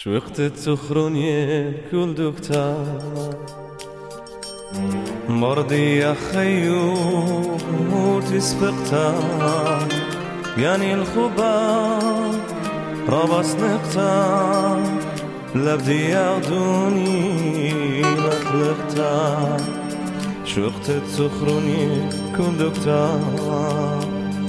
شو وقت تخروني كل دكتور مرضي يا خيو تسبقتا يعني الخبار ربص نقطة لبدي ياخدوني لخلقتا شو وقت تخروني كل دكتور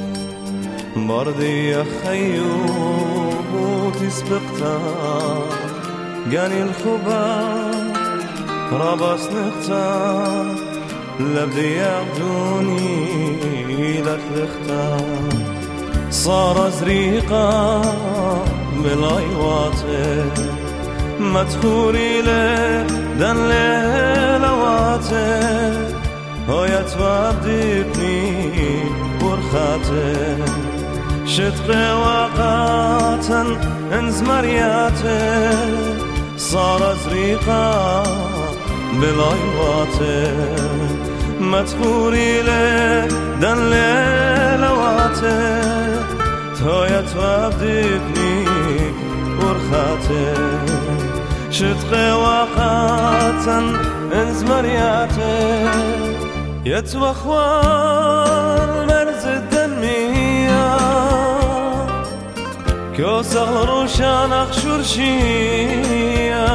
مرضي يا خيو تسبقتا جاني الخبار ربص نقطة لبدي ياخدوني لخلقتا صار زريقة ملايواته مدخوري له دن ليلواته هاي توابدتني برخاته شدق وقاتا انزمرياته صار زريقا بلايواته مدخوري له دن ليلواته تهايا توابدتني برخاته شدق وقاتا انزمرياته يتوخوان مرز الدمية كوسغ روشان اخشور شيا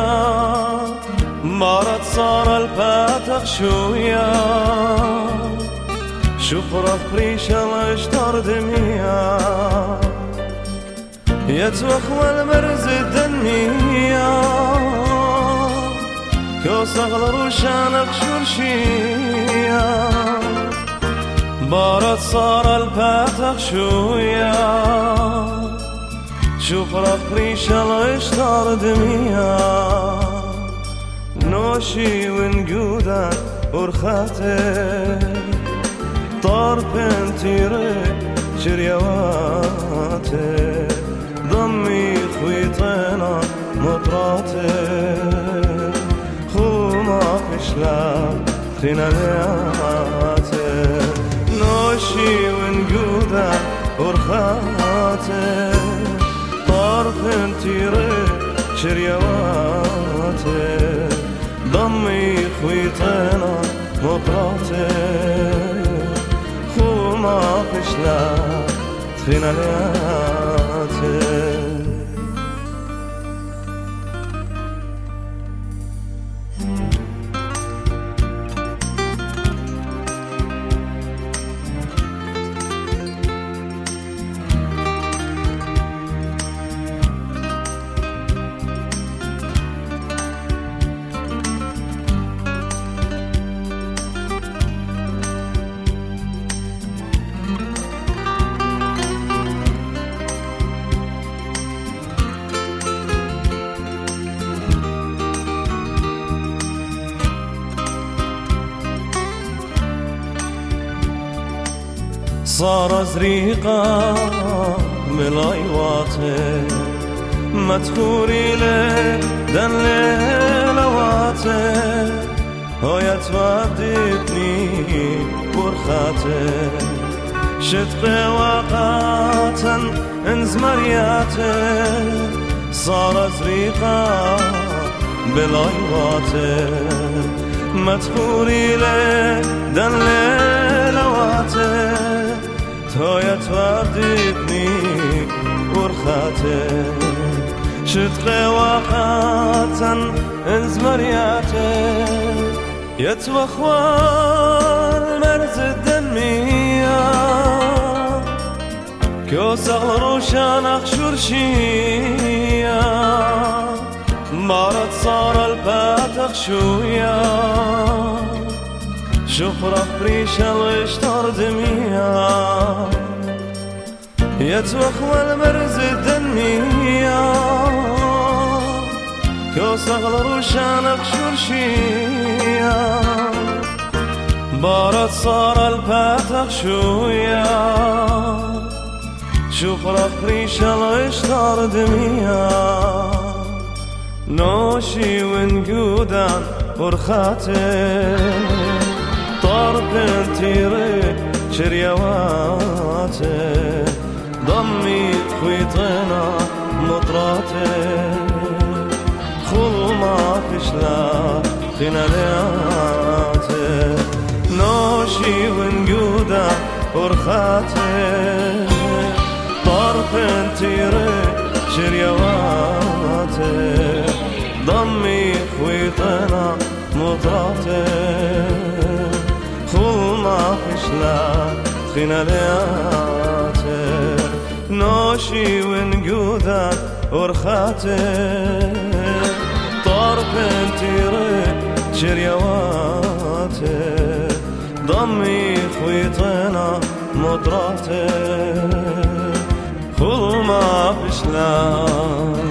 مرض صار الفاتح شويا شفرة فريش الاشتر دمية يتوخوى المرز الدمية كوسغ روشان اخشور شيا مرض صار الفاتح شويا شوف رفريش الاشتر دمية نوشي ونجودك ورخاتي طرف انتيري شريواتي ضمي خويطينا مطراتي خوما فشلا خنالياتي نوشي ونجودك ورخاتي طرف انتيري شريواتي ضمي خويطينا مطراتي خوما فشلا خنالياتي صار زريقة ملايواته مدخوري له دن ليلواته هاي توابدتني برخاته شدق وقاتا انزمرياته صار زريقة بلايواته مدخوري له دن ليلواته تهايا توابدتني ورخاته شدق وقاتا انزمرياته يتوخوان مرز الدمية كوسغ روشان اخشور شيا مرض صار الفاتح شويا شفرة فريش الاشتر دمية يتوخوى المرز الدمية كوسغ روشان اخشور شيا بارد صار الفاتح شويا شفرة فريش الاشتر دمية نوشي ونجودان برخاتي طرف انتيري شريواتي ضمي خويطنا مطراتي بشلا خنالياته نوشي ونقودا ورخاته طرف انتيري شريواته ضمي خويطنا مطراته خلنا بشلا خنالياته نوشي ونقودا ورخاته طرف انتيري شريواته ضمي خويطنا مطراته خل ما بشلا